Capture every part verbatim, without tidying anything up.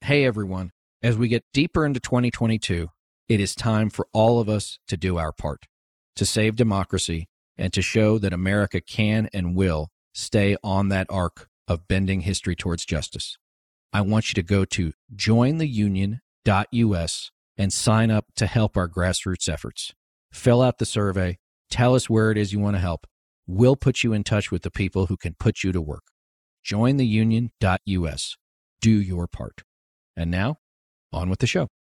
Hey everyone, as we get deeper into twenty twenty-two, it is time for all of us to do our part, to save democracy and to show that America can and will stay on that arc of bending history towards justice. I want you to go to join the union dot U S and sign up to help our grassroots efforts. Fill out the survey, tell us where it is you want to help. We'll put you in touch with the people who can put you to work. join the union dot U S. Do your part. And now, on with the show.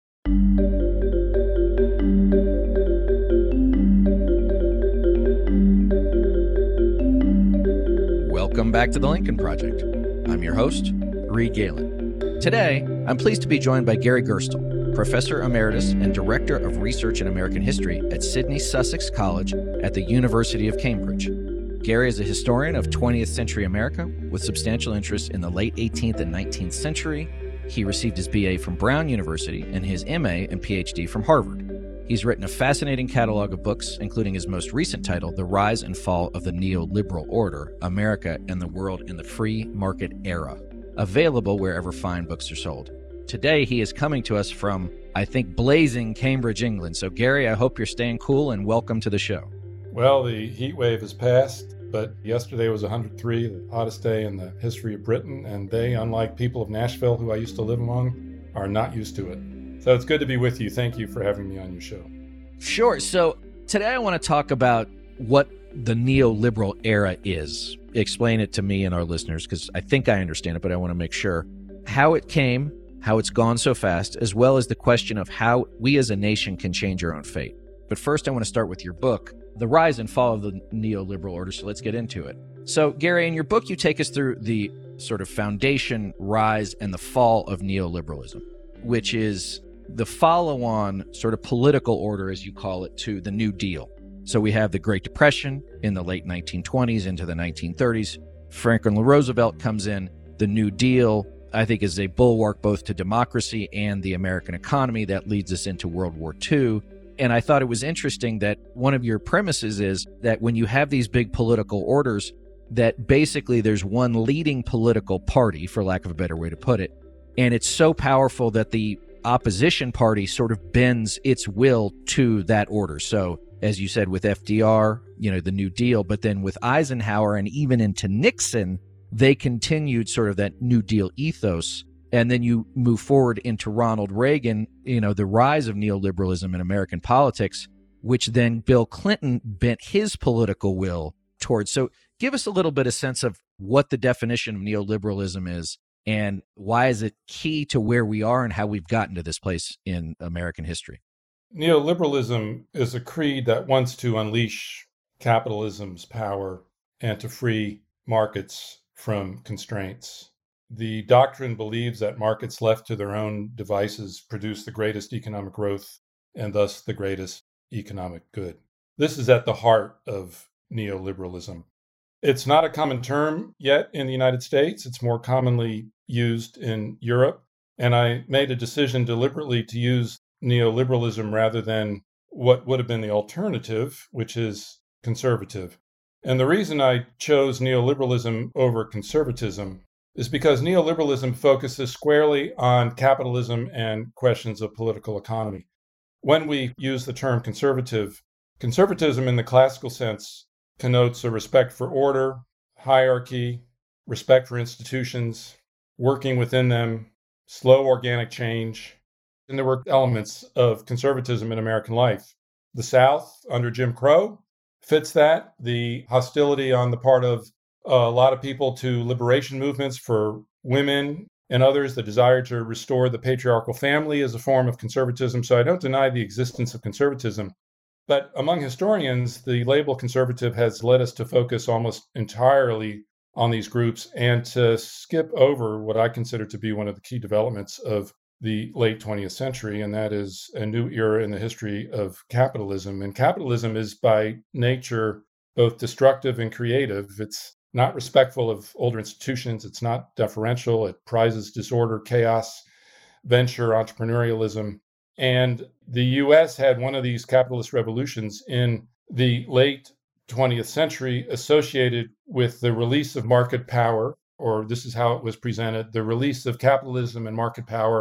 Welcome back to the Lincoln Project. I'm your host, Reed Galen. Today, I'm pleased to be joined by Gary Gerstle, Professor Emeritus and Director of Research in American History at Sidney Sussex College at the University of Cambridge. Gary is a historian of twentieth century America with substantial interest in the late eighteenth and nineteenth century. He received his B A from Brown University and his M A and P H D from Harvard. He's written a fascinating catalog of books, including his most recent title, The Rise and Fall of the Neoliberal Order, America and the World in the Free Market Era, available wherever fine books are sold. Today, he is coming to us from, I think, blazing Cambridge, England. So, Gary, I hope you're staying cool and welcome to the show. Well, the heat wave has passed, but yesterday was one hundred three, the hottest day in the history of Britain, and they, unlike people of Nashville, who I used to live among, are not used to it. So it's good to be with you. Thank you for having me on your show. Sure. So today I want to talk about what the neoliberal era is. Explain it to me and our listeners, because I think I understand it, but I want to make sure. How it came, how it's gone so fast, as well as the question of how we as a nation can change our own fate. But first, I want to start with your book, The Rise and Fall of the Neoliberal Order, so let's get into it. So, Gary, in your book, you take us through the sort of foundation, rise, and the fall of neoliberalism, which is the follow-on sort of political order, as you call it, to the New Deal. So we have the Great Depression in the late nineteen twenties into the nineteen thirties. Franklin Roosevelt comes in. The New Deal, I think, is a bulwark both to democracy and the American economy that leads us into World War Two. And I thought it was interesting that one of your premises is that when you have these big political orders, that basically there's one leading political party, for lack of a better way to put it, and it's so powerful that the opposition party sort of bends its will to that order. So, as you said, with F D R, you know, the New Deal, but then with Eisenhower and even into Nixon, they continued sort of that New Deal ethos. And then you move forward into Ronald Reagan, you know, the rise of neoliberalism in American politics, which then Bill Clinton bent his political will towards. So give us a little bit of sense of what the definition of neoliberalism is and why is it key to where we are and how we've gotten to this place in American history. Neoliberalism is a creed that wants to unleash capitalism's power and to free markets from constraints. The doctrine believes that markets left to their own devices produce the greatest economic growth and thus the greatest economic good. This is at the heart of neoliberalism. It's not a common term yet in the United States. It's more commonly used in Europe. And I made a decision deliberately to use neoliberalism rather than what would have been the alternative, which is conservative. And the reason I chose neoliberalism over conservatism is because neoliberalism focuses squarely on capitalism and questions of political economy. When we use the term conservative, conservatism in the classical sense connotes a respect for order, hierarchy, respect for institutions, working within them, slow organic change. And there were elements of conservatism in American life. The South, under Jim Crow, fits that. The hostility on the part of a lot of people to liberation movements for women and others, the desire to restore the patriarchal family is a form of conservatism. So I don't deny the existence of conservatism. But among historians, the label conservative has led us to focus almost entirely on these groups and to skip over what I consider to be one of the key developments of the late twentieth century, and that is a new era in the history of capitalism. And capitalism is by nature both destructive and creative. It's not respectful of older institutions. It's not deferential. It prizes disorder, chaos, venture, entrepreneurialism. And the U S had one of these capitalist revolutions in the late twentieth century associated with the release of market power, or this is how it was presented, the release of capitalism and market power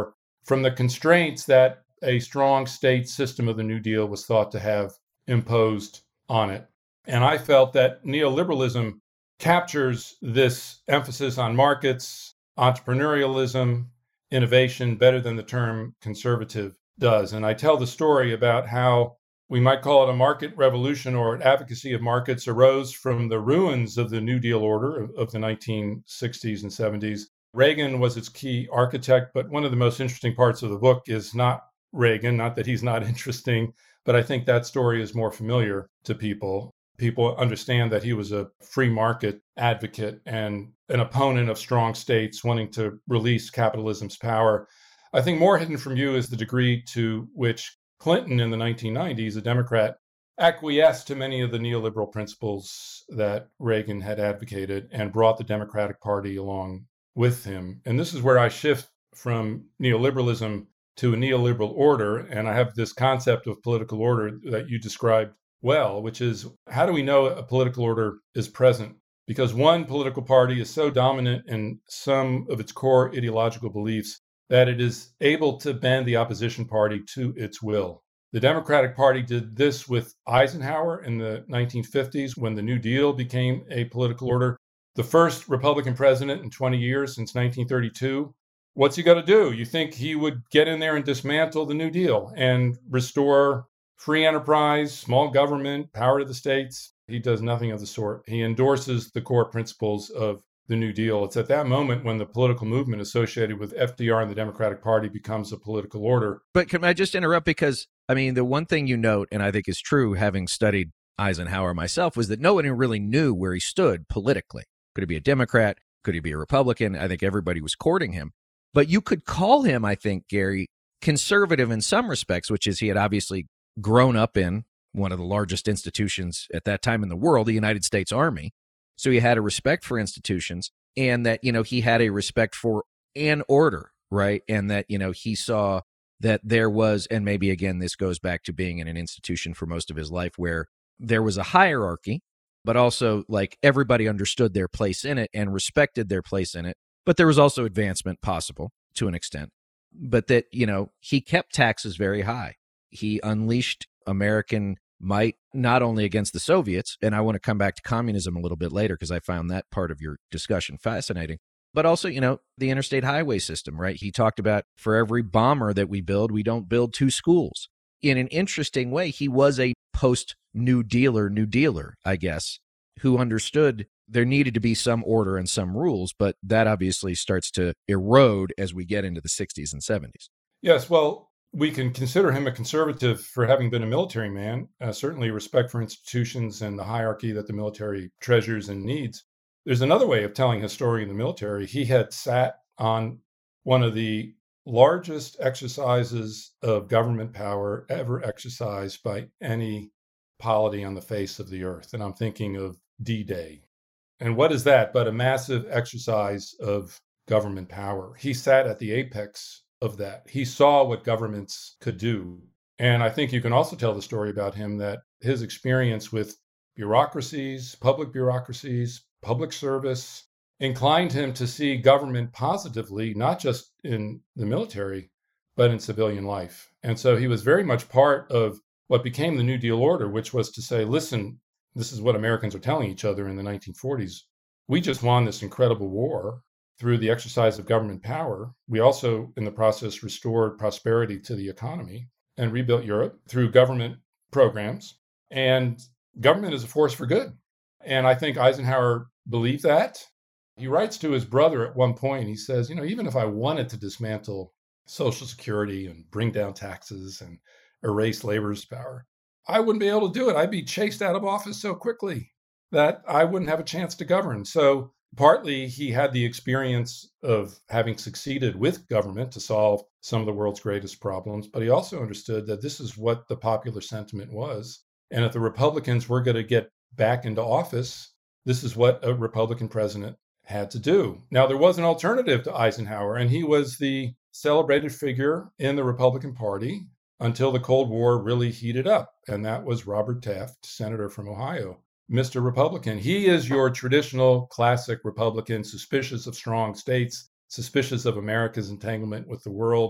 from the constraints that a strong state system of the New Deal was thought to have imposed on it. And I felt that neoliberalism captures this emphasis on markets, entrepreneurialism, innovation better than the term conservative does. And I tell the story about how we might call it a market revolution or an advocacy of markets arose from the ruins of the New Deal order of the nineteen sixties and seventies. Reagan was its key architect, but one of the most interesting parts of the book is not Reagan, not that he's not interesting, but I think that story is more familiar to people. People understand that he was a free market advocate and an opponent of strong states wanting to release capitalism's power. I think more hidden from you is the degree to which Clinton in the nineteen nineties, a Democrat, acquiesced to many of the neoliberal principles that Reagan had advocated and brought the Democratic Party along with him. And this is where I shift from neoliberalism to a neoliberal order. And I have this concept of political order that you described well, which is how do we know a political order is present? Because one political party is so dominant in some of its core ideological beliefs that it is able to bend the opposition party to its will. The Democratic Party did this with Eisenhower in the nineteen fifties when the New Deal became a political order. The first Republican president in twenty years since nineteen thirty-two. What's he got to do? You think he would get in there and dismantle the New Deal and restore free enterprise, small government, power to the states? He does nothing of the sort. He endorses the core principles of the New Deal. It's at that moment when the political movement associated with F D R and the Democratic Party becomes a political order. But can I just interrupt? Because, I mean, the one thing you note, and I think is true, having studied Eisenhower myself, was that no one really knew where he stood politically. Could he be a Democrat? Could he be a Republican? I think everybody was courting him. But you could call him, I think, Gary, conservative in some respects, which is he had obviously grown up in one of the largest institutions at that time in the world, the United States Army. So he had a respect for institutions, and that, you know, he had a respect for an order, right? And that, you know, he saw that there was, and maybe again, this goes back to being in an institution for most of his life where there was a hierarchy, but also like everybody understood their place in it and respected their place in it. But there was also advancement possible to an extent. But that, you know, he kept taxes very high. He unleashed American might not only against the Soviets, and I want to come back to communism a little bit later because I found that part of your discussion fascinating, but also, you know, the interstate highway system, right? He talked about for every bomber that we build, we don't build two schools. In an interesting way, he was a post-New Dealer, New Dealer, I guess, who understood there needed to be some order and some rules, but that obviously starts to erode as we get into the sixties and seventies. Yes, well, we can consider him a conservative for having been a military man, uh, certainly respect for institutions and the hierarchy that the military treasures and needs. There's another way of telling his story in the military. He had sat on one of the largest exercises of government power ever exercised by any polity on the face of the earth. And I'm thinking of D-Day. And what is that but a massive exercise of government power? He sat at the apex of that. He saw what governments could do. And I think you can also tell the story about him that his experience with bureaucracies, public bureaucracies, public service, inclined him to see government positively, not just in the military, but in civilian life. And so he was very much part of what became the New Deal order, which was to say, listen, this is what Americans are telling each other in the nineteen forties. We just won this incredible war through the exercise of government power. We also, in the process, restored prosperity to the economy and rebuilt Europe through government programs. And government is a force for good. And I think Eisenhower believed that. He writes to his brother at one point, he says, you know, even if I wanted to dismantle Social Security and bring down taxes and erase labor's power, I wouldn't be able to do it. I'd be chased out of office so quickly that I wouldn't have a chance to govern. So partly he had the experience of having succeeded with government to solve some of the world's greatest problems, but he also understood that this is what the popular sentiment was. And if the Republicans were going to get back into office, this is what a Republican president had to do. Now, there was an alternative to Eisenhower, and he was the celebrated figure in the Republican Party until the Cold War really heated up, and that was Robert Taft, senator from Ohio. Mister Republican, he is your traditional classic Republican, suspicious of strong states, suspicious of America's entanglement with the world.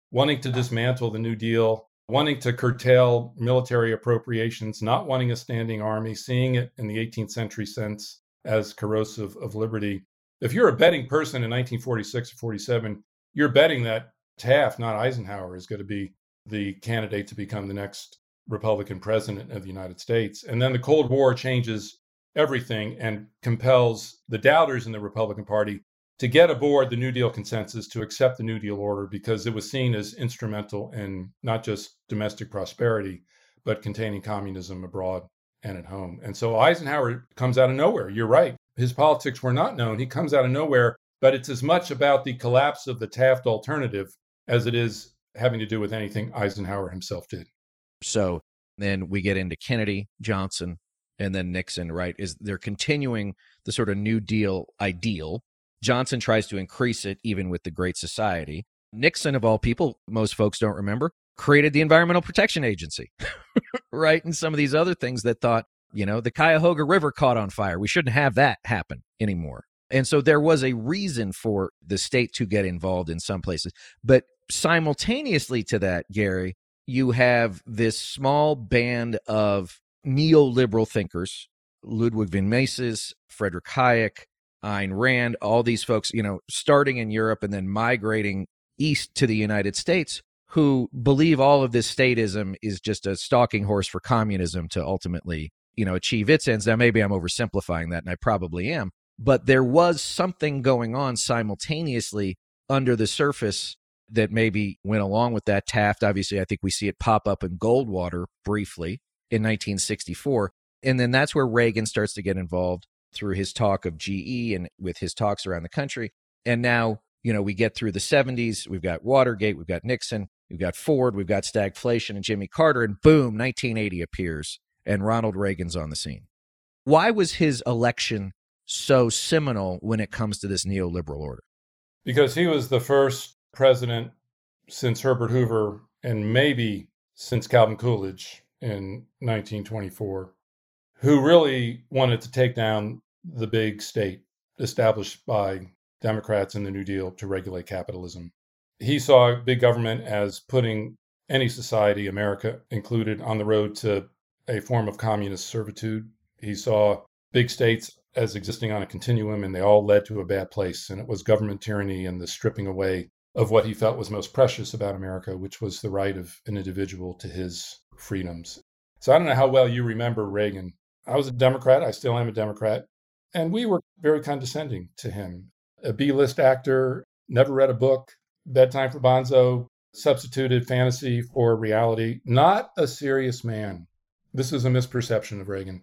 wanting to dismantle the New Deal, wanting to curtail military appropriations, not wanting a standing army, seeing it in the eighteenth century sense as corrosive of liberty. If you're a betting person in nineteen forty-six or forty-seven, you're betting that Taft, not Eisenhower, is going to be the candidate to become the next Republican president of the United States. And then the Cold War changes everything and compels the doubters in the Republican Party to get aboard the New Deal consensus, to accept the New Deal order, because it was seen as instrumental in not just domestic prosperity, but containing communism abroad and at home. And so Eisenhower comes out of nowhere. You're right. His politics were not known. He comes out of nowhere, but it's as much about the collapse of the Taft alternative as it is having to do with anything Eisenhower himself did. So then we get into Kennedy, Johnson, and then Nixon, right? Is they're continuing the sort of New Deal ideal. Johnson tries to increase it even with the Great Society. Nixon, of all people, most folks don't remember, created the Environmental Protection Agency, right? And some of these other things that thought, you know, the Cuyahoga River caught on fire. We shouldn't have that happen anymore. And so there was a reason for the state to get involved in some places. But simultaneously to that, Gary, you have this small band of neoliberal thinkers, Ludwig von Mises, Friedrich Hayek, Ayn Rand, all these folks, you know, starting in Europe and then migrating east to the United States, who believe all of this statism is just a stalking horse for communism to ultimately, you know, achieve its ends. Now, maybe I'm oversimplifying that, and I probably am, but there was something going on simultaneously under the surface that maybe went along with that. Taft, obviously, I think we see it pop up in Goldwater briefly in nineteen sixty-four. And then that's where Reagan starts to get involved through his talk of G E and with his talks around the country. And now, you know, we get through the seventies, we've got Watergate, we've got Nixon, we've got Ford, we've got stagflation and Jimmy Carter, and boom, nineteen eighty appears and Ronald Reagan's on the scene. Why was his election so seminal when it comes to this neoliberal order? Because he was the first president since Herbert Hoover and maybe since Calvin Coolidge in nineteen twenty-four, who really wanted to take down the big state established by Democrats in the New Deal to regulate capitalism. He saw big government as putting any society, America included, on the road to a form of communist servitude. He saw big states as existing on a continuum, and they all led to a bad place. And it was government tyranny and the stripping away of what he felt was most precious about America, which was the right of an individual to his freedoms. So I don't know how well you remember Reagan. I was a Democrat. I still am a Democrat. And we were very condescending to him. A B-list actor, never read a book, Bedtime for Bonzo, substituted fantasy for reality. Not a serious man. This is a misperception of Reagan.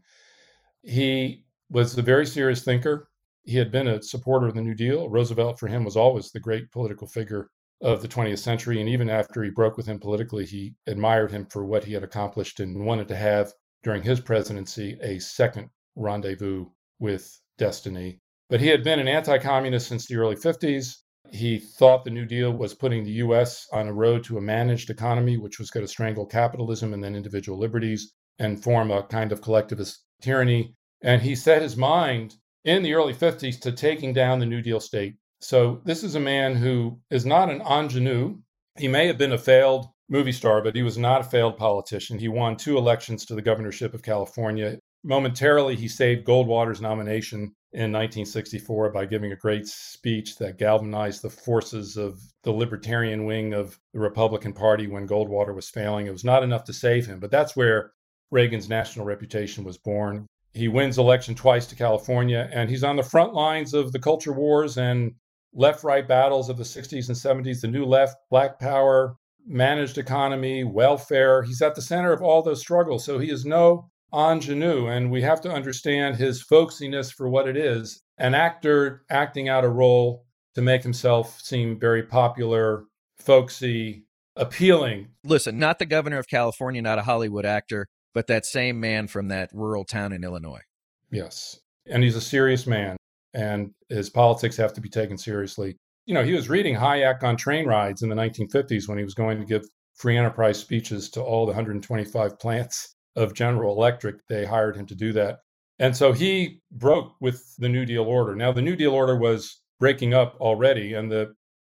He was a very serious thinker. He had been a supporter of the New Deal. Roosevelt, for him, was always the great political figure of the twentieth century. And even after he broke with him politically, he admired him for what he had accomplished and wanted to have, during his presidency, a second rendezvous with destiny. But he had been an anti-communist since the early fifties. He thought the New Deal was putting the U S on a road to a managed economy, which was going to strangle capitalism and then individual liberties and form a kind of collectivist tyranny. And he set his mind in the early fifties to taking down the New Deal state. So this is a man who is not an ingenue. He may have been a failed movie star, but he was not a failed politician. He won two elections to the governorship of California. Momentarily, he saved Goldwater's nomination in nineteen sixty-four by giving a great speech that galvanized the forces of the libertarian wing of the Republican Party when Goldwater was failing. It was not enough to save him, but that's where Reagan's national reputation was born. He wins election twice to California, and he's on the front lines of the culture wars and left-right battles of the sixties and seventies, the new left, black power, managed economy, welfare. He's at the center of all those struggles, so he is no ingenue, and we have to understand his folksiness for what it is, an actor acting out a role to make himself seem very popular, folksy, appealing. Listen, not the governor of California, not a Hollywood actor, but that same man from that rural town in Illinois. Yes, and he's a serious man, and his politics have to be taken seriously. You know, he was reading Hayek on train rides in the nineteen fifties when he was going to give free enterprise speeches to all the one hundred twenty-five plants of General Electric. They hired him to do that. And so he broke with the New Deal order. Now, the New Deal order was breaking up already, and the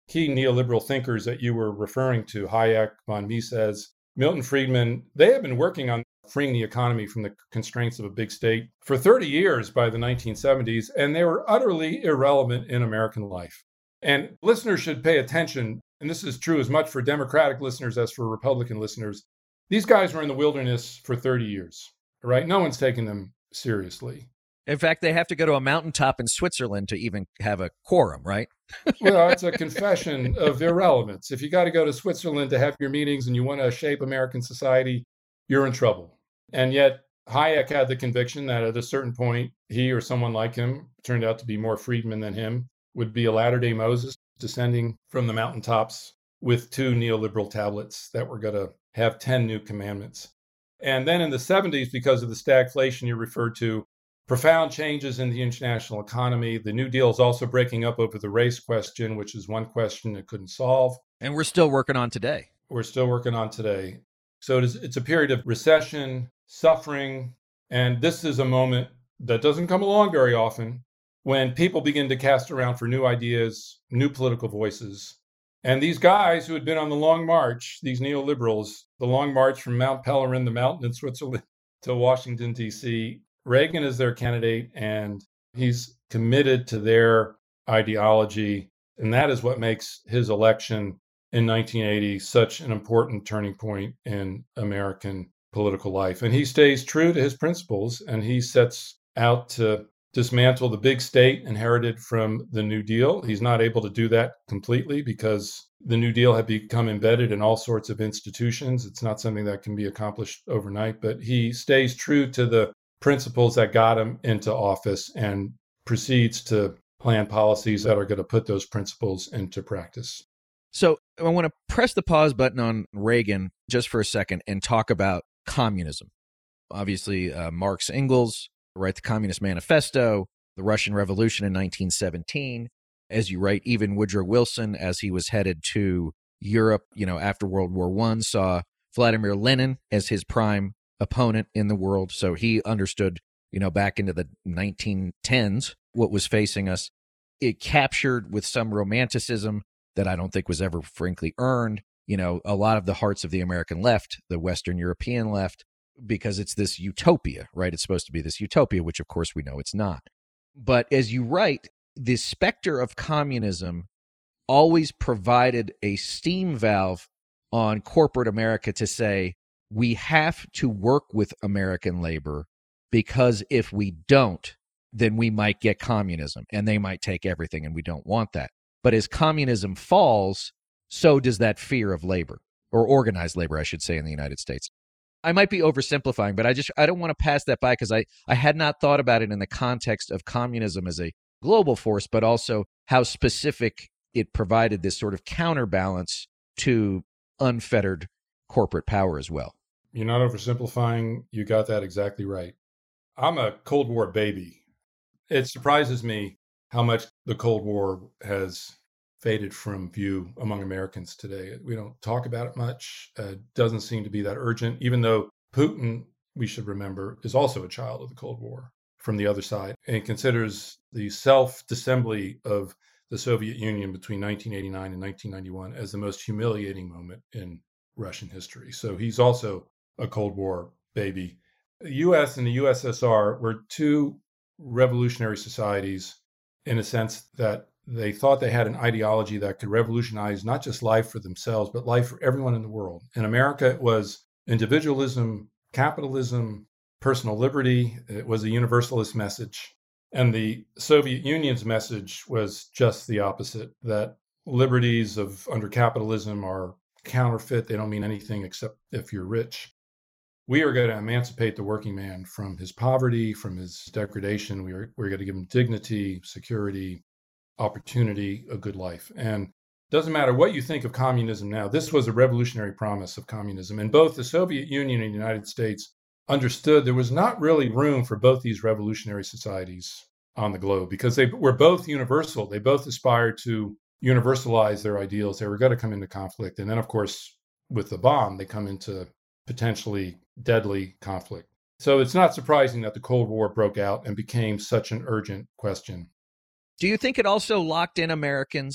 key neoliberal thinkers that you were referring to, Hayek, von Mises, Milton Friedman, they have been working on freeing the economy from the constraints of a big state for thirty years by the nineteen seventies, and they were utterly irrelevant in American life. And listeners should pay attention, and this is true as much for Democratic listeners as for Republican listeners. These guys were in the wilderness for thirty years, right? No one's taking them seriously. In fact, they have to go to a mountaintop in Switzerland to even have a quorum, right? Well, it's a confession of irrelevance. If you got to go to Switzerland to have your meetings and you want to shape American society, you're in trouble. And yet, Hayek had the conviction that at a certain point, he or someone like him, turned out to be more Friedman than him, would be a latter-day Moses descending from the mountaintops with two neoliberal tablets that were going to have ten new commandments. And then in the seventies, because of the stagflation you referred to, profound changes in the international economy. The New Deal is also breaking up over the race question, which is one question it couldn't solve. And we're still working on today. We're still working on today. So it is, it's a period of recession, suffering, and this is a moment that doesn't come along very often when people begin to cast around for new ideas, new political voices. And these guys who had been on the long march, these neoliberals, the long march from Mount Pelerin, the mountain in Switzerland, to Washington, D C, Reagan is their candidate, and he's committed to their ideology. And that is what makes his election in nineteen eighty such an important turning point in American political life. And he stays true to his principles, and he sets out to dismantle the big state inherited from the New Deal. He's not able to do that completely because the New Deal had become embedded in all sorts of institutions. It's not something that can be accomplished overnight, but he stays true to the principles that got him into office and proceeds to plan policies that are going to put those principles into practice. So I want to press the pause button on Reagan just for a second and talk about communism. Obviously, uh, Marx, Engels write the Communist Manifesto, the Russian Revolution in nineteen seventeen. As you write, even Woodrow Wilson, as he was headed to Europe, you know, after World War One, saw Vladimir Lenin as his prime opponent in the world. So he understood, you know, back into the nineteen tens, what was facing us. It captured with some romanticism that I don't think was ever frankly earned, you know, a lot of the hearts of the American left, the Western European left, because it's this utopia, right? It's supposed to be this utopia, which of course we know it's not. But as you write, the specter of communism always provided a steam valve on corporate America to say, we have to work with American labor because if we don't, then we might get communism and they might take everything, and we don't want that. But as communism falls, so does that fear of labor, or organized labor, I should say, in the United States. I might be oversimplifying, but I just I don't want to pass that by because I, I had not thought about it in the context of communism as a global force, but also how specific it provided this sort of counterbalance to unfettered corporate power as well. You're not oversimplifying. You got that exactly right. I'm a Cold War baby. It surprises me how much the Cold War has faded from view among Americans today. We don't talk about it much. It uh, doesn't seem to be that urgent, even though Putin, we should remember, is also a child of the Cold War from the other side and considers the self-dissembly of the Soviet Union between nineteen eighty-nine and nineteen ninety-one as the most humiliating moment in Russian history. So he's also a Cold War baby. The U S and the U S S R were two revolutionary societies in a sense that they thought they had an ideology that could revolutionize not just life for themselves, but life for everyone in the world. In America, it was individualism, capitalism, personal liberty. It was a universalist message. And the Soviet Union's message was just the opposite, that liberties of under capitalism are counterfeit. They don't mean anything except if you're rich. We are going to emancipate the working man from his poverty, from his degradation. We are, we're going to give him dignity, security, opportunity, a good life. And it doesn't matter what you think of communism now. This was a revolutionary promise of communism. And both the Soviet Union and the United States understood there was not really room for both these revolutionary societies on the globe because they were both universal. They both aspired to universalize their ideals. They were going to come into conflict. And then, of course, with the bomb, they come into potentially deadly conflict. So it's not surprising that the Cold War broke out and became such an urgent question. Do you think it also locked in Americans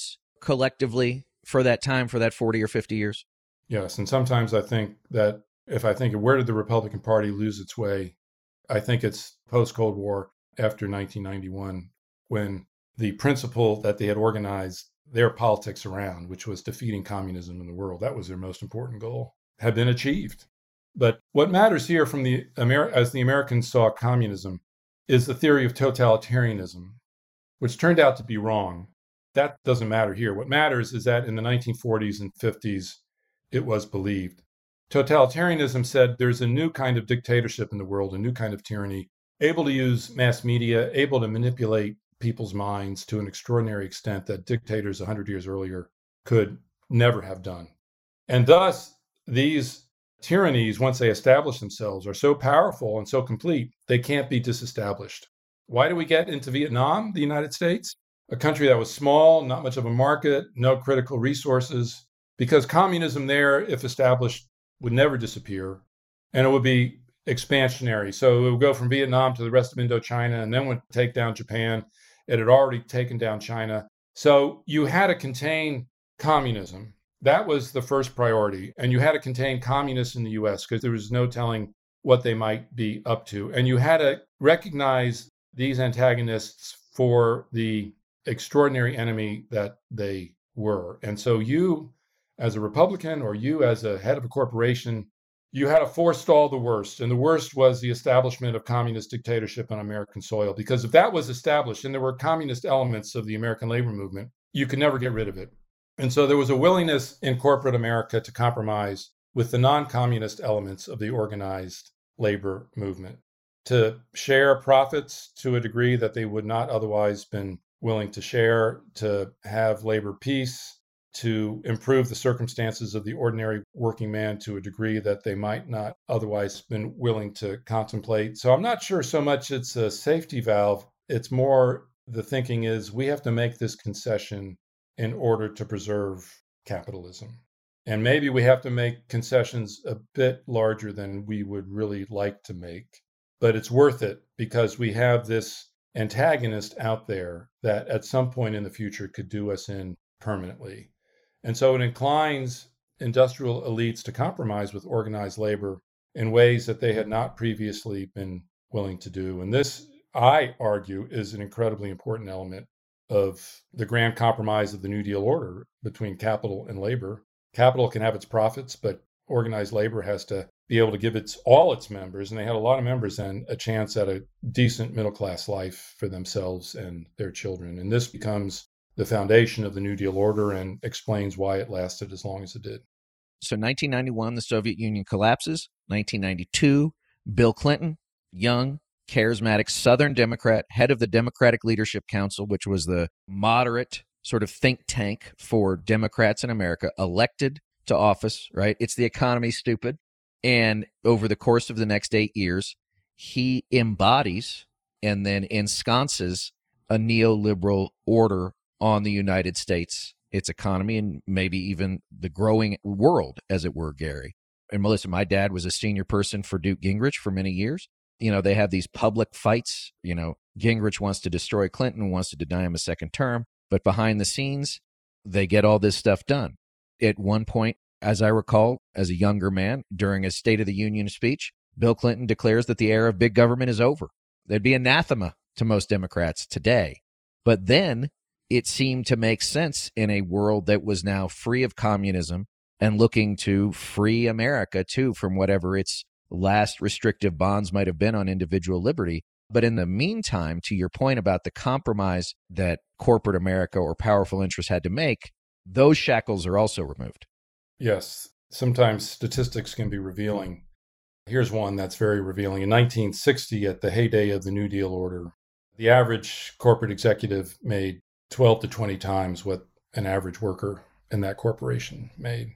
collectively for that time, for that forty or fifty years? Yes. And sometimes I think that if I think of where did the Republican Party lose its way, I think it's post-Cold War after nineteen ninety-one, when the principle that they had organized their politics around, which was defeating communism in the world, that was their most important goal, had been achieved. But what matters here from the Amer- as the Americans saw communism is the theory of totalitarianism, which turned out to be wrong. That doesn't matter here. What matters is that in the nineteen forties and fifties, it was believed. Totalitarianism said there's a new kind of dictatorship in the world, a new kind of tyranny, able to use mass media, able to manipulate people's minds to an extraordinary extent that dictators one hundred years earlier could never have done. And thus, these tyrannies, once they establish themselves, are so powerful and so complete, they can't be disestablished. Why do we get into Vietnam, the United States? A country that was small, not much of a market, no critical resources, because communism there, if established, would never disappear, and it would be expansionary. So it would go from Vietnam to the rest of Indochina, and then would take down Japan. It had already taken down China. So you had to contain communism. That was the first priority. And you had to contain communists in the U S because there was no telling what they might be up to. And you had to recognize these antagonists for the extraordinary enemy that they were. And so you, as a Republican, or you as a head of a corporation, you had to forestall the worst. And the worst was the establishment of communist dictatorship on American soil. Because if that was established, and there were communist elements of the American labor movement, you could never get rid of it. And so there was a willingness in corporate America to compromise with the non-communist elements of the organized labor movement, to share profits to a degree that they would not otherwise been willing to share, to have labor peace, to improve the circumstances of the ordinary working man to a degree that they might not otherwise been willing to contemplate. So I'm not sure so much it's a safety valve. It's more the thinking is we have to make this concession in order to preserve capitalism. And maybe we have to make concessions a bit larger than we would really like to make, but it's worth it because we have this antagonist out there that at some point in the future could do us in permanently. And so it inclines industrial elites to compromise with organized labor in ways that they had not previously been willing to do. And this, I argue, is an incredibly important element of the grand compromise of the New Deal order between capital and labor. Capital can have its profits, but organized labor has to be able to give its all its members, and they had a lot of members then, a chance at a decent middle-class life for themselves and their children. And this becomes the foundation of the New Deal order and explains why it lasted as long as it did. So nineteen ninety-one, the Soviet Union collapses. nineteen ninety-two, Bill Clinton, young, charismatic Southern Democrat, head of the Democratic Leadership Council, which was the moderate sort of think tank for Democrats in America, elected to office, right? It's the economy, stupid. And over the course of the next eight years, he embodies and then ensconces a neoliberal order on the United States, its economy, and maybe even the growing world, as it were, Gary. And Melissa, my dad was a senior person for Newt Gingrich for many years. You know, they have these public fights. You know, Gingrich wants to destroy Clinton, wants to deny him a second term. But behind the scenes, they get all this stuff done. At one point, as I recall, as a younger man, during a State of the Union speech, Bill Clinton declares that the era of big government is over. They'd be anathema to most Democrats today. But then it seemed to make sense in a world that was now free of communism and looking to free America, too, from whatever its last restrictive bonds might have been on individual liberty. But in the meantime, to your point about the compromise that corporate America or powerful interests had to make, those shackles are also removed. Yes. Sometimes statistics can be revealing. Here's one that's very revealing. In nineteen sixty, at the heyday of the New Deal order, the average corporate executive made twelve to twenty times what an average worker in that corporation made.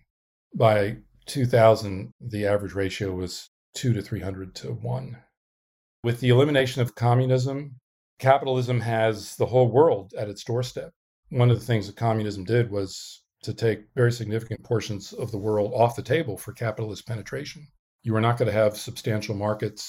By two thousand, the average ratio was two to three hundred to one. With the elimination of communism, capitalism has the whole world at its doorstep. One of the things that communism did was to take very significant portions of the world off the table for capitalist penetration. You were not going to have substantial markets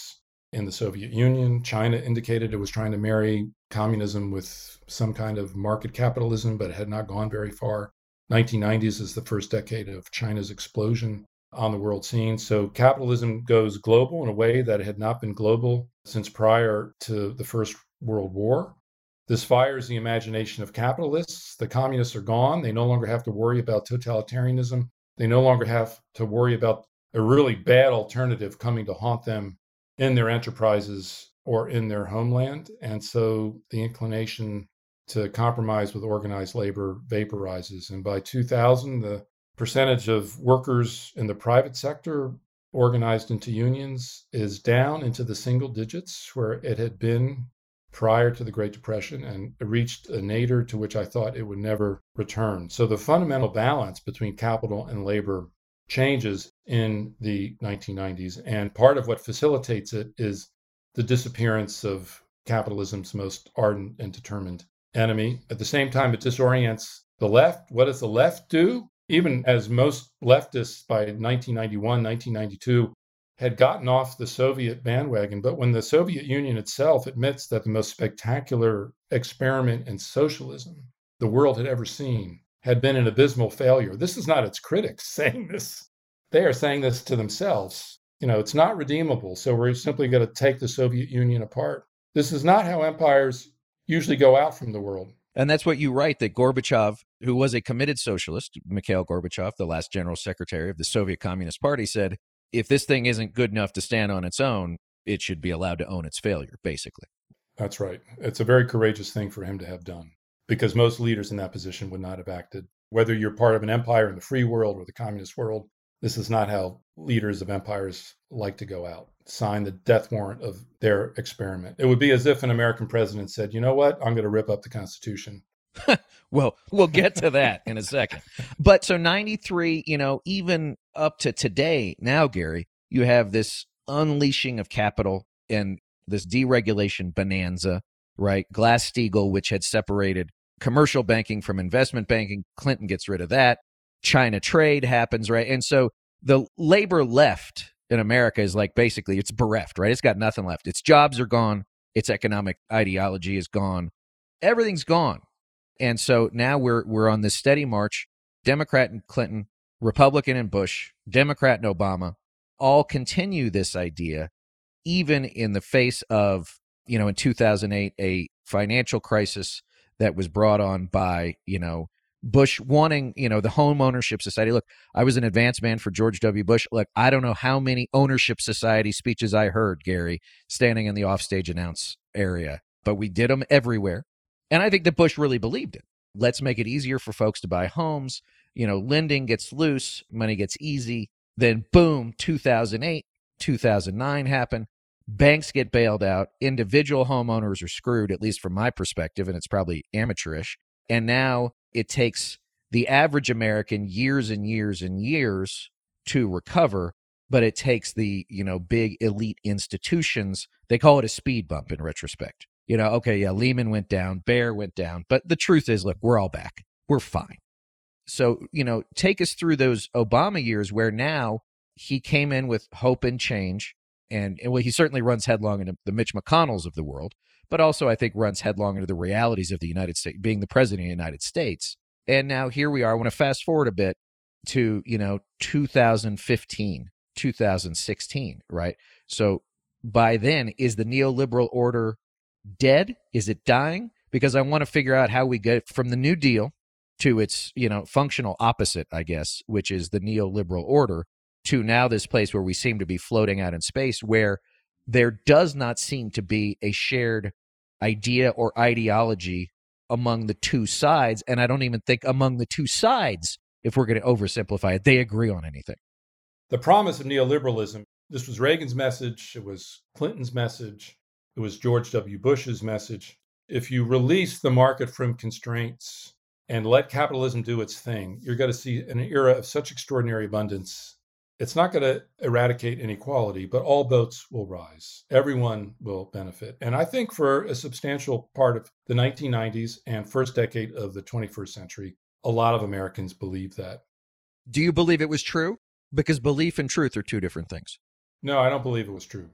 in the Soviet Union. China indicated it was trying to marry communism with some kind of market capitalism, but it had not gone very far. nineteen nineties is the first decade of China's explosion on the world scene. So capitalism goes global in a way that it had not been global since prior to the First World War. This fires the imagination of capitalists. The communists are gone. They no longer have to worry about totalitarianism. They no longer have to worry about a really bad alternative coming to haunt them in their enterprises or in their homeland. And so the inclination to compromise with organized labor vaporizes. And by two thousand, the percentage of workers in the private sector organized into unions is down into the single digits where it had been prior to the Great Depression, and reached a nadir to which I thought it would never return. So the fundamental balance between capital and labor changes in the nineteen nineties. And part of what facilitates it is the disappearance of capitalism's most ardent and determined enemy. At the same time, it disorients the left. What does the left do? Even as most leftists by nineteen ninety-one, nineteen ninety-two had gotten off the Soviet bandwagon, but when the Soviet Union itself admits that the most spectacular experiment in socialism the world had ever seen had been an abysmal failure. This is not its critics saying this. They are saying this to themselves. You know, it's not redeemable, so we're simply going to take the Soviet Union apart. This is not how empires usually go out from the world. And that's what you write, that Gorbachev, who was a committed socialist, Mikhail Gorbachev, the last general secretary of the Soviet Communist Party, said, if this thing isn't good enough to stand on its own, it should be allowed to own its failure, basically. That's right. It's a very courageous thing for him to have done, because most leaders in that position would not have acted. Whether you're part of an empire in the free world or the communist world, this is not how leaders of empires like to go out, sign the death warrant of their experiment. It would be as if an American president said, you know what, I'm going to rip up the Constitution. Well, we'll get to that in a second. But so ninety-three, you know, even up to today, now, Gary, you have this unleashing of capital and this deregulation bonanza, right? Glass-Steagall, which had separated commercial banking from investment banking. Clinton gets rid of that. China trade happens, right? And so the labor left in America is like basically it's bereft, right? It's got nothing left. Its jobs are gone. Its economic ideology is gone. Everything's gone. And so now we're we're on this steady march. Democrat and Clinton, Republican and Bush, Democrat and Obama all continue this idea, even in the face of, you know, in two thousand eight, a financial crisis that was brought on by, you know, Bush wanting, you know, the home ownership society. Look, I was an advance man for George W. Bush. Look, I don't know how many ownership society speeches I heard, Gary, standing in the offstage announce area, but we did them everywhere. And I think that Bush really believed it. Let's make it easier for folks to buy homes. You know, lending gets loose, money gets easy. Then boom, two thousand eight, two thousand nine happen. Banks get bailed out. Individual homeowners are screwed, at least from my perspective, and it's probably amateurish. And now it takes the average American years and years and years to recover, but it takes the, you know, big elite institutions. They call it a speed bump in retrospect. You know, okay, yeah, Lehman went down, Bear went down, but the truth is, look, we're all back. We're fine. So, you know, take us through those Obama years where now he came in with hope and change. And, and well, he certainly runs headlong into the Mitch McConnells of the world, but also I think runs headlong into the realities of the United States, being the president of the United States. And now here we are. I want to fast forward a bit to, you know, two thousand fifteen, two thousand sixteen, right? So by then, is the neoliberal order dead? Is it dying? Because I want to figure out how we get from the New Deal to its, you know, functional opposite, I guess, which is the neoliberal order, to now this place where we seem to be floating out in space, where there does not seem to be a shared idea or ideology among the two sides. And I don't even think among the two sides, if we're going to oversimplify it, they agree on anything. The promise of neoliberalism, this was Reagan's message, it was Clinton's message, it was George W. Bush's message. If you release the market from constraints and let capitalism do its thing, you're going to see an era of such extraordinary abundance. It's not going to eradicate inequality, but all boats will rise. Everyone will benefit. And I think for a substantial part of the nineteen nineties and first decade of the twenty-first century, a lot of Americans believe that. Do you believe it was true? Because belief and truth are two different things. No, I don't believe it was true.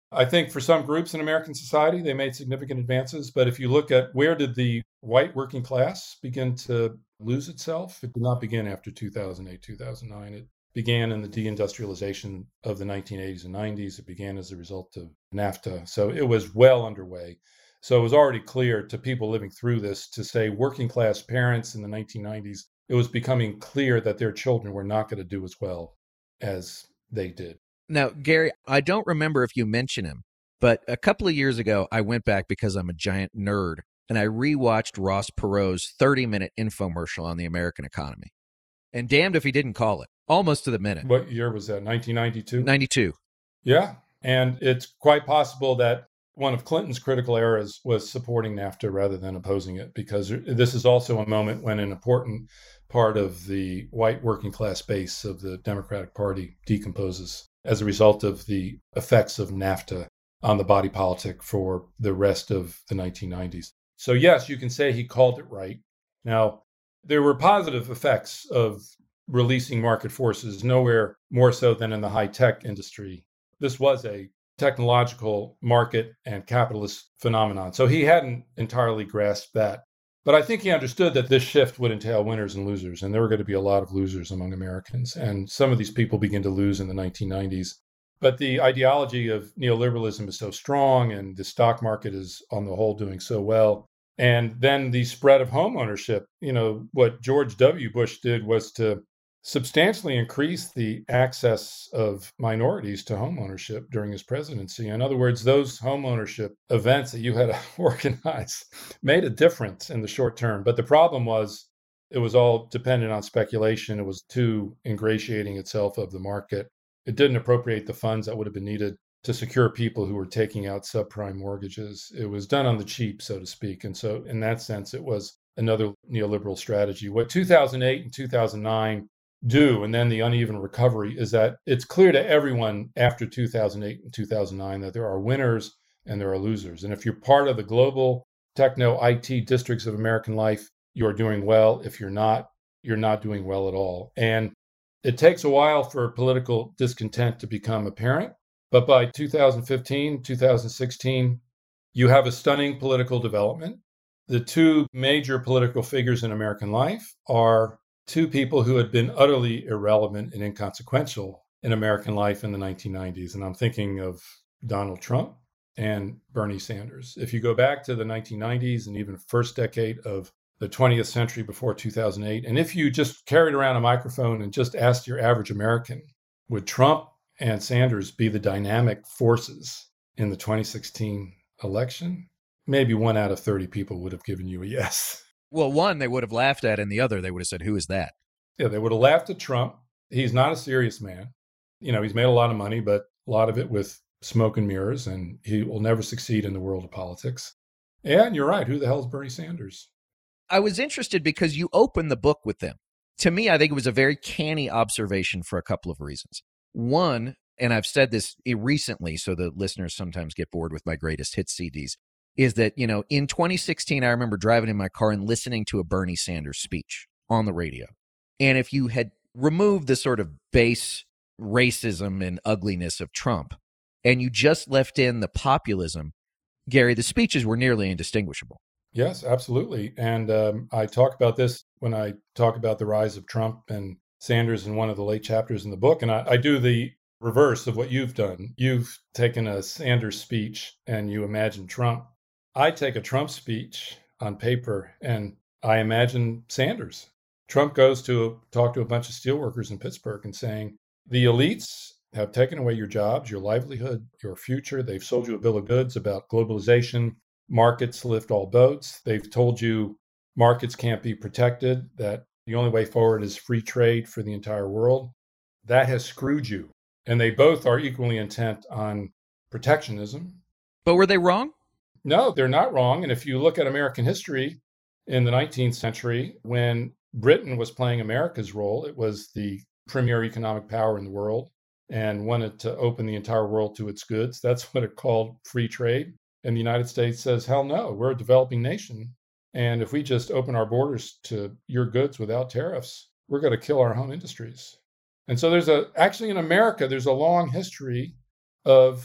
I think for some groups in American society, they made significant advances. But if you look at where did the white working class begin to lose itself, it did not begin after two thousand eight, two thousand nine. It began in the deindustrialization of the nineteen eighties and nineties. It began as a result of NAFTA. So it was well underway. So it was already clear to people living through this to say working class parents in the nineteen nineties, it was becoming clear that their children were not going to do as well as they did. Now, Gary, I don't remember if you mentioned him, but a couple of years ago, I went back because I'm a giant nerd, and I rewatched Ross Perot's thirty-minute infomercial on the American economy. And damned if he didn't call it, almost to the minute. What year was that, nineteen ninety-two? ninety-two. Yeah, and it's quite possible that one of Clinton's critical errors was supporting NAFTA rather than opposing it, because this is also a moment when an important part of the white working class base of the Democratic Party decomposes as a result of the effects of NAFTA on the body politic for the rest of the nineteen nineties. So yes, you can say he called it right. Now, there were positive effects of releasing market forces, nowhere more so than in the high-tech industry. This was a technological market and capitalist phenomenon. So he hadn't entirely grasped that. But I think he understood that this shift would entail winners and losers, and there were going to be a lot of losers among Americans. And some of these people begin to lose in the nineteen nineties. But the ideology of neoliberalism is so strong, and the stock market is, on the whole, doing so well. And then the spread of home ownership. You know, what George W. Bush did was to substantially increase the access of minorities to home ownership during his presidency. In other words, those home ownership events that you had to organize made a difference in the short term. But the problem was it was all dependent on speculation. It was too ingratiating itself of the market. It didn't appropriate the funds that would have been needed to secure people who were taking out subprime mortgages. It was done on the cheap, so to speak. And so in that sense, it was another neoliberal strategy. What two thousand eight and two thousand nine do, and then the uneven recovery, is that it's clear to everyone after two thousand eight and two thousand nine that there are winners and there are losers. And if you're part of the global techno I T districts of American life, you're doing well. If you're not, you're not doing well at all. And it takes a while for political discontent to become apparent. But by two thousand fifteen, two thousand sixteen, you have a stunning political development. The two major political figures in American life are two people who had been utterly irrelevant and inconsequential in American life in the nineteen nineties. And I'm thinking of Donald Trump and Bernie Sanders. If you go back to the nineteen nineties and even first decade of the twentieth century before two thousand eight, and if you just carried around a microphone and just asked your average American, would Trump and Sanders be the dynamic forces in the twenty sixteen election? Maybe one out of thirty people would have given you a yes. Well, one they would have laughed at, and the other they would have said, who is that? Yeah, they would have laughed at Trump. He's not a serious man. You know, he's made a lot of money, but a lot of it with smoke and mirrors, and he will never succeed in the world of politics. And you're right. Who the hell is Bernie Sanders? I was interested because you opened the book with them. To me, I think it was a very canny observation for a couple of reasons. One, and I've said this recently, so the listeners sometimes get bored with my greatest hits C Ds, is that, you know, in twenty sixteen, I remember driving in my car and listening to a Bernie Sanders speech on the radio. And if you had removed the sort of base racism and ugliness of Trump, and you just left in the populism, Gary, the speeches were nearly indistinguishable. Yes, absolutely. And um, I talk about this when I talk about the rise of Trump and Sanders in one of the late chapters in the book. And I, I do the reverse of what you've done. You've taken a Sanders speech and you imagine Trump. I take a Trump speech on paper and I imagine Sanders. Trump goes to talk to a bunch of steelworkers in Pittsburgh and saying, the elites have taken away your jobs, your livelihood, your future. They've sold you a bill of goods about globalization. Markets lift all boats. They've told you markets can't be protected, that the only way forward is free trade for the entire world. That has screwed you. And they both are equally intent on protectionism. But were they wrong? No, they're not wrong. And if you look at American history in the nineteenth century, when Britain was playing America's role, it was the premier economic power in the world and wanted to open the entire world to its goods. That's what it called free trade. And the United States says, hell no, we're a developing nation. And if we just open our borders to your goods without tariffs, we're going to kill our home industries. And so there's a, actually in America, there's a long history of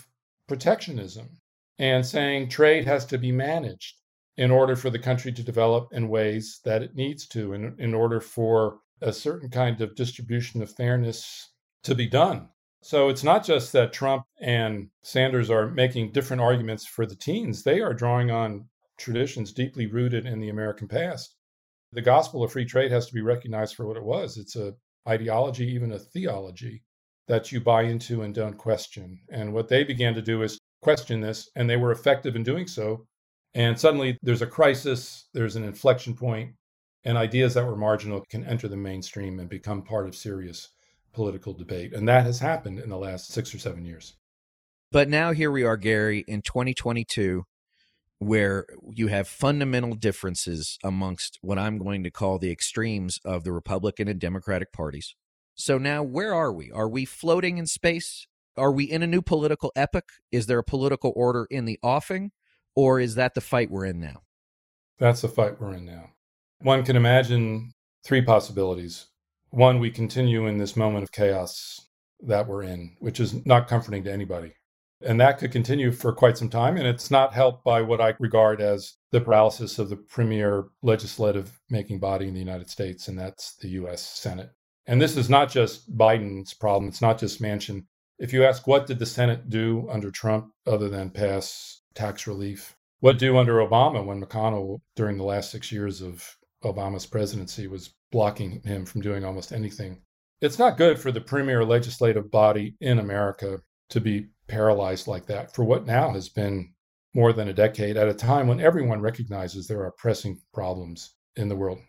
protectionism and saying trade has to be managed in order for the country to develop in ways that it needs to, in, in order for a certain kind of distribution of fairness to be done. So it's not just that Trump and Sanders are making different arguments for the teens. They are drawing on traditions deeply rooted in the American past. The gospel of free trade has to be recognized for what it was. It's a ideology, even a theology that you buy into and don't question. And what they began to do is question this, and they were effective in doing so. And suddenly there's a crisis, there's an inflection point, and ideas that were marginal can enter the mainstream and become part of serious political debate. And that has happened in the last six or seven years. But now here we are, Gary, in twenty twenty-two, where you have fundamental differences amongst what I'm going to call the extremes of the Republican and Democratic parties. So now where are we? Are we floating in space? Are we in a new political epoch? Is there a political order in the offing? Or is that the fight we're in now? That's the fight we're in now. One can imagine three possibilities. One, we continue in this moment of chaos that we're in, which is not comforting to anybody. And that could continue for quite some time. And it's not helped by what I regard as the paralysis of the premier legislative making body in the United States, and that's the U S Senate. And this is not just Biden's problem. It's not just Manchin. If you ask, what did the Senate do under Trump other than pass tax relief? What do under Obama when McConnell, during the last six years of Obama's presidency, was blocking him from doing almost anything? It's not good for the premier legislative body in America to be paralyzed like that for what now has been more than a decade, at a time when everyone recognizes there are pressing problems in the world.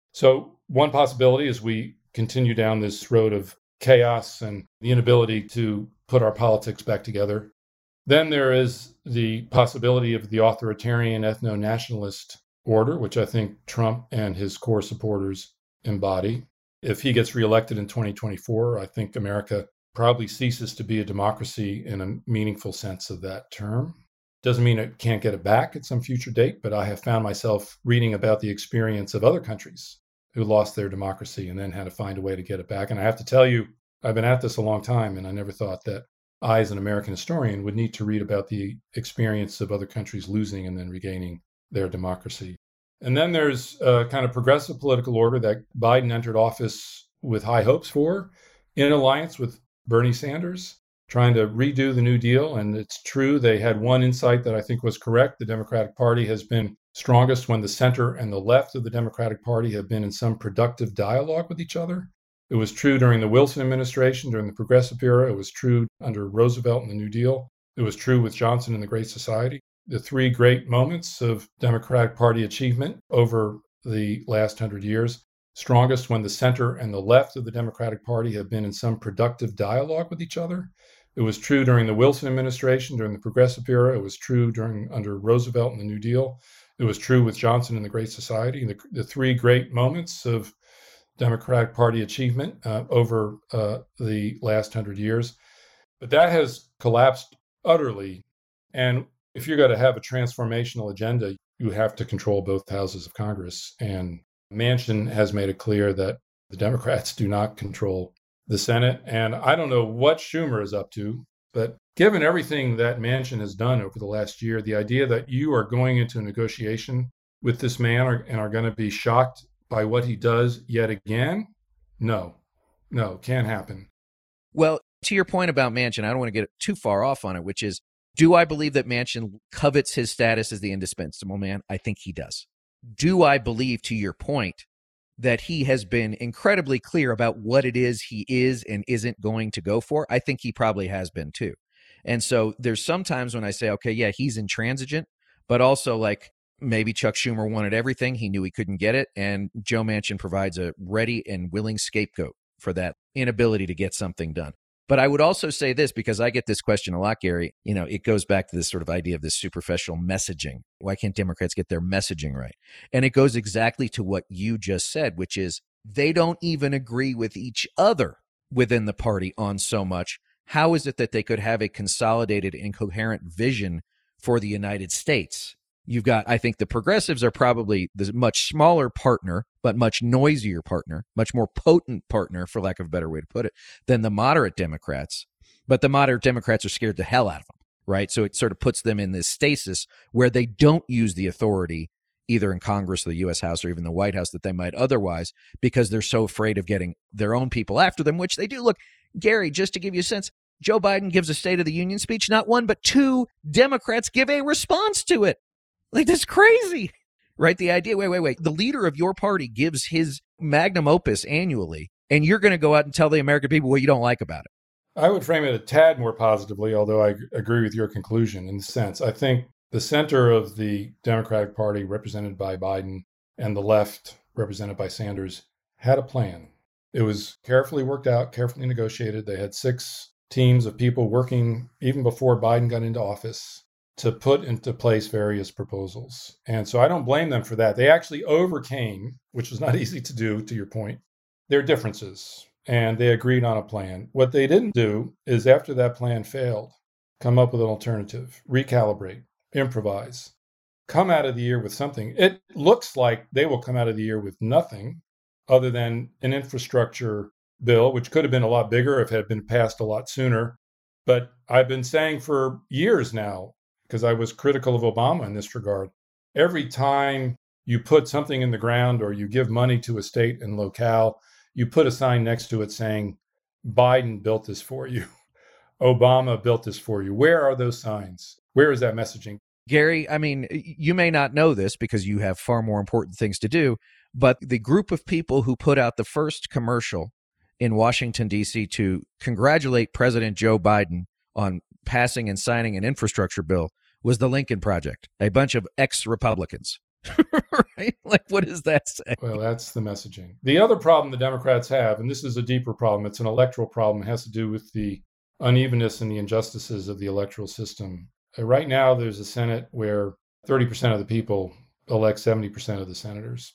So one possibility is we continue down this road of chaos and the inability to put our politics back together. Then there is the possibility of the authoritarian ethno-nationalist order, which I think Trump and his core supporters embody. If he gets reelected in twenty twenty-four, I think America probably ceases to be a democracy in a meaningful sense of that term. Doesn't mean it can't get it back at some future date, but I have found myself reading about the experience of other countries who lost their democracy and then had to find a way to get it back. And I have to tell you, I've been at this a long time, and I never thought that I, as an American historian, would need to read about the experience of other countries losing and then regaining their democracy. And then there's a kind of progressive political order that Biden entered office with high hopes for, in alliance with Bernie Sanders, trying to redo the New Deal. And it's true, they had one insight that I think was correct. The Democratic Party has been strongest when the center and the left of the Democratic Party have been in some productive dialogue with each other. It was true during the Wilson administration, during the Progressive era. It was true under Roosevelt and the New Deal. It was true with Johnson and the Great Society. The three great moments of Democratic Party achievement over the last hundred years, strongest when the center and the left of the Democratic Party have been in some productive dialogue with each other. It was true during the Wilson administration, during the Progressive era. It was true during under Roosevelt and the New Deal. It was true with Johnson and the Great Society. The, the three great moments of Democratic Party achievement uh, over uh, the last hundred years. But that has collapsed utterly. And if you're going to have a transformational agenda, you have to control both houses of Congress. And Manchin has made it clear that the Democrats do not control the Senate. And I don't know what Schumer is up to, but given everything that Manchin has done over the last year, the idea that you are going into a negotiation with this man are, and are going to be shocked by what he does yet again, no, no, can't happen. Well, to your point about Manchin, I don't want to get too far off on it, which is, do I believe that Manchin covets his status as the indispensable man? I think he does. Do I believe, to your point, that he has been incredibly clear about what it is he is and isn't going to go for? I think he probably has been too. And so there's sometimes when I say, okay, yeah, he's intransigent, but also like maybe Chuck Schumer wanted everything. He knew he couldn't get it. And Joe Manchin provides a ready and willing scapegoat for that inability to get something done. But I would also say this, because I get this question a lot, Gary. You know, it goes back to this sort of idea of this superficial messaging. Why can't Democrats get their messaging right? And it goes exactly to what you just said, which is they don't even agree with each other within the party on so much. How is it that they could have a consolidated and coherent vision for the United States? You've got, I think the progressives are probably the much smaller partner, but much noisier partner, much more potent partner, for lack of a better way to put it, than the moderate Democrats. But the moderate Democrats are scared the hell out of them, right? So it sort of puts them in this stasis where they don't use the authority either in Congress or the U S House or even the White House that they might otherwise, because they're so afraid of getting their own people after them, which they do. Look, Gary, just to give you a sense, Joe Biden gives a State of the Union speech. Not one, but two Democrats give a response to it. Like, that's crazy, right? The idea, wait, wait, wait. The leader of your party gives his magnum opus annually, and you're going to go out and tell the American people what you don't like about it. I would frame it a tad more positively, although I agree with your conclusion in the sense. I think the center of the Democratic Party, represented by Biden, and the left, represented by Sanders, had a plan. It was carefully worked out, carefully negotiated. They had six teams of people working even before Biden got into office to put into place various proposals. And so I don't blame them for that. They actually overcame, which was not easy to do, to your point, their differences. And they agreed on a plan. What they didn't do is, after that plan failed, come up with an alternative, recalibrate, improvise, come out of the year with something. It looks like they will come out of the year with nothing other than an infrastructure bill, which could have been a lot bigger if it had been passed a lot sooner. But I've been saying for years now, because I was critical of Obama in this regard, every time you put something in the ground or you give money to a state and locale, you put a sign next to it saying, Biden built this for you. Obama built this for you. Where are those signs? Where is that messaging? Gary, I mean, you may not know this because you have far more important things to do, but the group of people who put out the first commercial in Washington, D C to congratulate President Joe Biden on passing and signing an infrastructure bill was the Lincoln Project, a bunch of ex-Republicans. Right? Like, what does that say? Well, that's the messaging. The other problem the Democrats have, and this is a deeper problem, it's an electoral problem, it has to do with the unevenness and the injustices of the electoral system. Uh, right now, there's a Senate where thirty percent of the people elect seventy percent of the senators.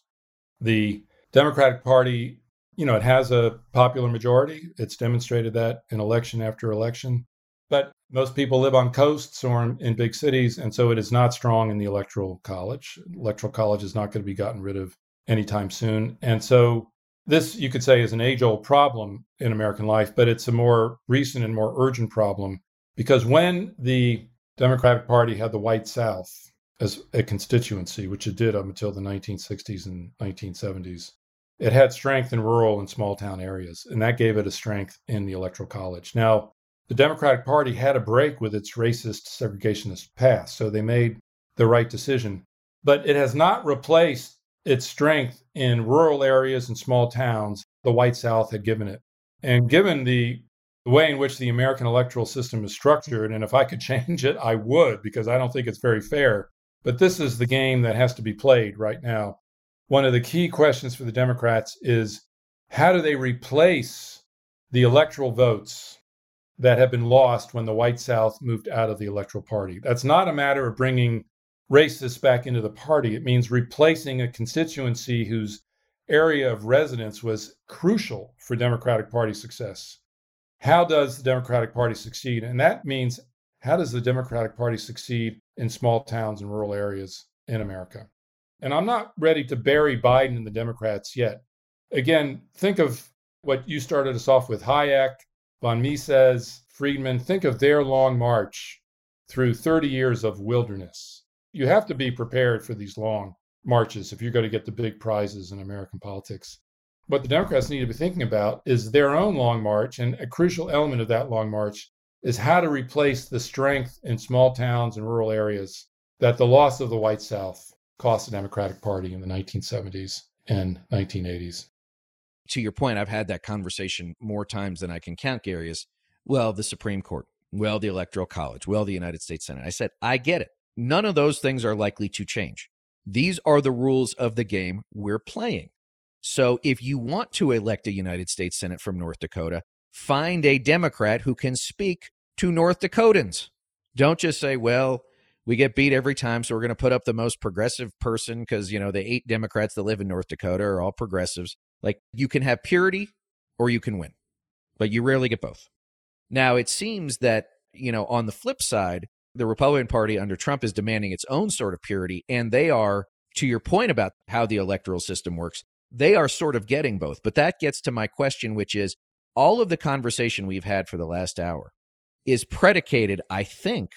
The Democratic Party, you know, it has a popular majority. It's demonstrated that in election after election. But most people live on coasts or in, in big cities, and so it is not strong in the Electoral College. Electoral College is not going to be gotten rid of anytime soon. And so this, you could say, is an age-old problem in American life, but it's a more recent and more urgent problem because when the Democratic Party had the White South as a constituency, which it did up until the nineteen sixties and nineteen seventies, it had strength in rural and small town areas, and that gave it a strength in the Electoral College. Now, the Democratic Party had a break with its racist segregationist past, so they made the right decision. But it has not replaced its strength in rural areas and small towns the White South had given it. And given the way in which the American electoral system is structured, and if I could change it, I would, because I don't think it's very fair. But this is the game that has to be played right now. One of the key questions for the Democrats is, how do they replace the electoral votes that have been lost when the White South moved out of the electoral party? That's not a matter of bringing racists back into the party. It means replacing a constituency whose area of residence was crucial for Democratic Party success. How does the Democratic Party succeed? And that means, how does the Democratic Party succeed in small towns and rural areas in America? And I'm not ready to bury Biden and the Democrats yet. Again, think of what you started us off with, Hayek, von Mises, Friedman. Think of their long march through thirty years of wilderness. You have to be prepared for these long marches if you're going to get the big prizes in American politics. What the Democrats need to be thinking about is their own long march, and a crucial element of that long march is how to replace the strength in small towns and rural areas that the loss of the White South cost the Democratic Party in the nineteen seventies and nineteen eighties. To your point, I've had that conversation more times than I can count, Gary, is, well, the Supreme Court, well, the Electoral College, well, the United States Senate. I said, I get it. None of those things are likely to change. These are the rules of the game we're playing. So if you want to elect a United States Senate from North Dakota, find a Democrat who can speak to North Dakotans. Don't just say, well, we get beat every time, so we're going to put up the most progressive person because, you know, the eight Democrats that live in North Dakota are all progressives. Like, you can have purity or you can win, but you rarely get both. Now, it seems that, you know, on the flip side, the Republican Party under Trump is demanding its own sort of purity, and they are, to your point about how the electoral system works, they are sort of getting both. But that gets to my question, which is, all of the conversation we've had for the last hour is predicated, I think,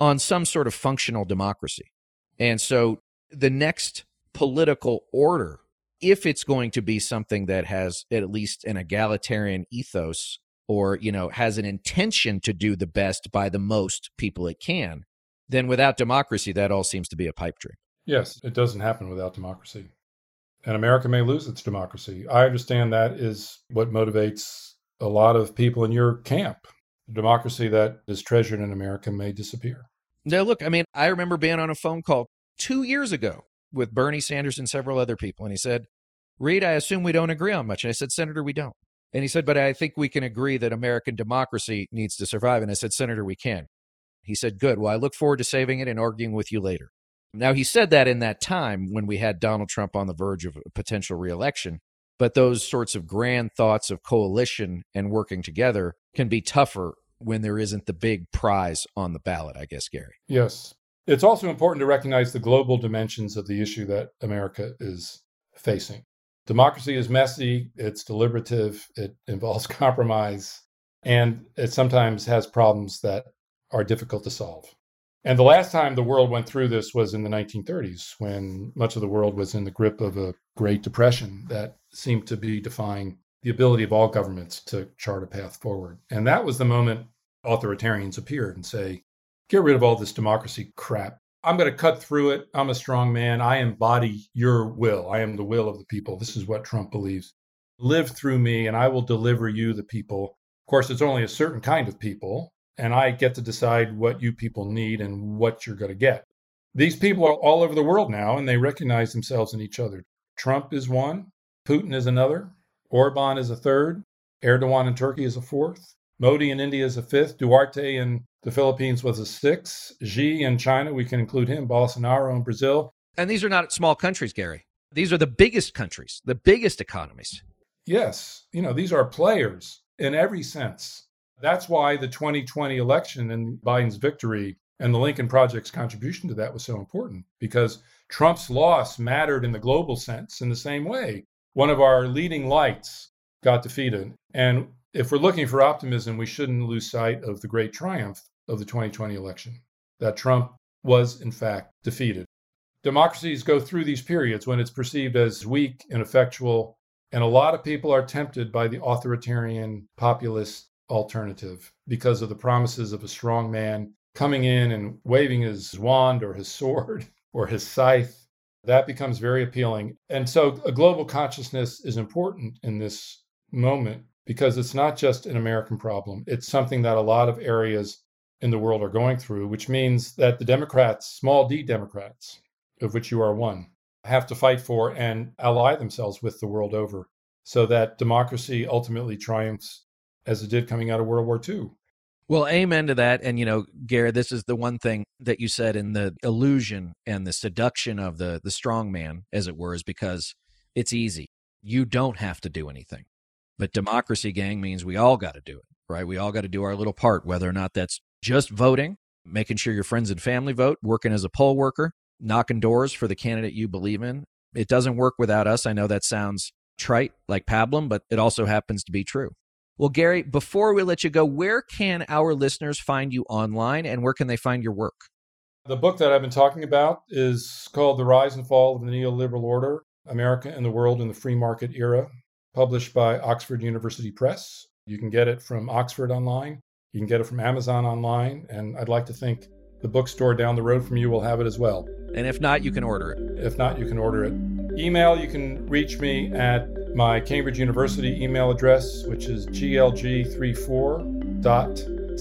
on some sort of functional democracy. And so the next political order, if it's going to be something that has at least an egalitarian ethos, or, you know, has an intention to do the best by the most people it can, then without democracy, that all seems to be a pipe dream. Yes, it doesn't happen without democracy. And America may lose its democracy. I understand that is what motivates a lot of people in your camp. The democracy that is treasured in America may disappear. Now, look, I mean, I remember being on a phone call two years ago with Bernie Sanders and several other people, and he said, Reed, I assume we don't agree on much. And I said, Senator, we don't. And he said, but I think we can agree that American democracy needs to survive. And I said, Senator, we can. He said, good. Well, I look forward to saving it and arguing with you later. Now, he said that in that time when we had Donald Trump on the verge of a potential reelection. But those sorts of grand thoughts of coalition and working together can be tougher when there isn't the big prize on the ballot, I guess, Gary. Yes. It's also important to recognize the global dimensions of the issue that America is facing. Democracy is messy, it's deliberative, it involves compromise, and it sometimes has problems that are difficult to solve. And the last time the world went through this was in the nineteen thirties, when much of the world was in the grip of a Great Depression that seemed to be defying the ability of all governments to chart a path forward. And that was the moment authoritarians appeared and say, get rid of all this democracy crap. I'm going to cut through it. I'm a strong man. I embody your will. I am the will of the people. This is what Trump believes. Live through me and I will deliver you the people. Of course, it's only a certain kind of people, and I get to decide what you people need and what you're going to get. These people are all over the world now, and they recognize themselves in each other. Trump is one. Putin is another. Orban is a third. Erdogan in Turkey is a fourth. Modi in India is a fifth. Duarte in the Philippines was a sixth. Xi in China, we can include him. Bolsonaro in Brazil. And these are not small countries, Gary. These are the biggest countries, the biggest economies. Yes. You know, these are players in every sense. That's why the twenty twenty election and Biden's victory and the Lincoln Project's contribution to that was so important, because Trump's loss mattered in the global sense in the same way. One of our leading lights got defeated. And if we're looking for optimism, we shouldn't lose sight of the great triumph of the twenty twenty election, that Trump was, in fact, defeated. Democracies go through these periods when it's perceived as weak, ineffectual, and a lot of people are tempted by the authoritarian populist alternative because of the promises of a strong man coming in and waving his wand or his sword or his scythe. That becomes very appealing. And so a global consciousness is important in this moment, because it's not just an American problem. It's something that a lot of areas in the world are going through, which means that the Democrats, small d Democrats, of which you are one, have to fight for and ally themselves with the world over so that democracy ultimately triumphs as it did coming out of World War Two. Well, amen to that. And, you know, Gary, this is the one thing that you said in the illusion and the seduction of the, the strong man, as it were, is because it's easy. You don't have to do anything. But democracy, gang, means we all got to do it, right? We all got to do our little part, whether or not that's just voting, making sure your friends and family vote, working as a poll worker, knocking doors for the candidate you believe in. It doesn't work without us. I know that sounds trite, like pablum, but it also happens to be true. Well, Gary, before we let you go, where can our listeners find you online, and where can they find your work? The book that I've been talking about is called The Rise and Fall of the Neoliberal Order, America and the World in the Free Market Era, published by Oxford University Press. You can get it from Oxford online. You can get it from Amazon online. And I'd like to think the bookstore down the road from you will have it as well. And if not, you can order it. If not, you can order it. Email, you can reach me at my Cambridge University email address, which is g l g thirty-four dot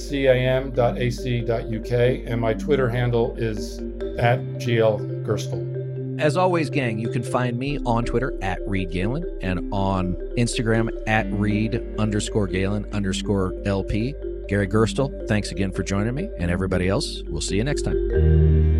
cam dot a c dot u k, and my Twitter handle is at glgerstel. As always, gang, you can find me on Twitter at Reed Galen and on Instagram at Reed underscore Galen underscore L P. Gary Gerstel, thanks again for joining me, and everybody else, we'll see you next time.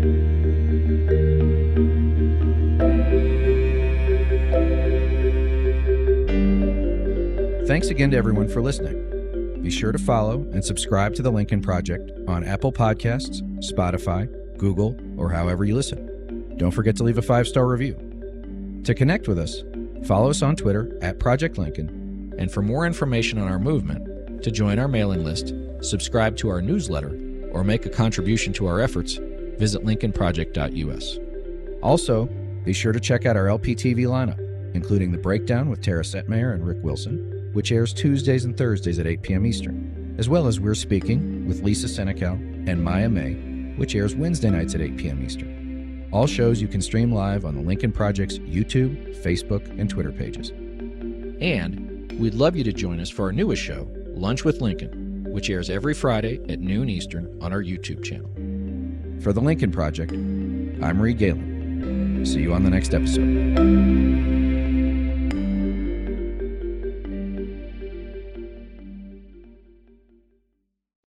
Thanks again to everyone for listening. Be sure to follow and subscribe to The Lincoln Project on Apple Podcasts, Spotify, Google, or however you listen. Don't forget to leave a five-star review. To connect with us, follow us on Twitter at Project Lincoln, and for more information on our movement, to join our mailing list, subscribe to our newsletter, or make a contribution to our efforts, visit lincoln project dot u s. Also, be sure to check out our L P T V lineup, including The Breakdown with Tara Setmayer and Rick Wilson, which airs Tuesdays and Thursdays at eight p.m. Eastern, as well as We're Speaking with Lisa Senecal and Maya May, which airs Wednesday nights at eight p.m. Eastern. All shows you can stream live on the Lincoln Project's YouTube, Facebook, and Twitter pages. And we'd love you to join us for our newest show, Lunch with Lincoln, which airs every Friday at noon Eastern on our YouTube channel. For the Lincoln Project, I'm Reed Galen. See you on the next episode.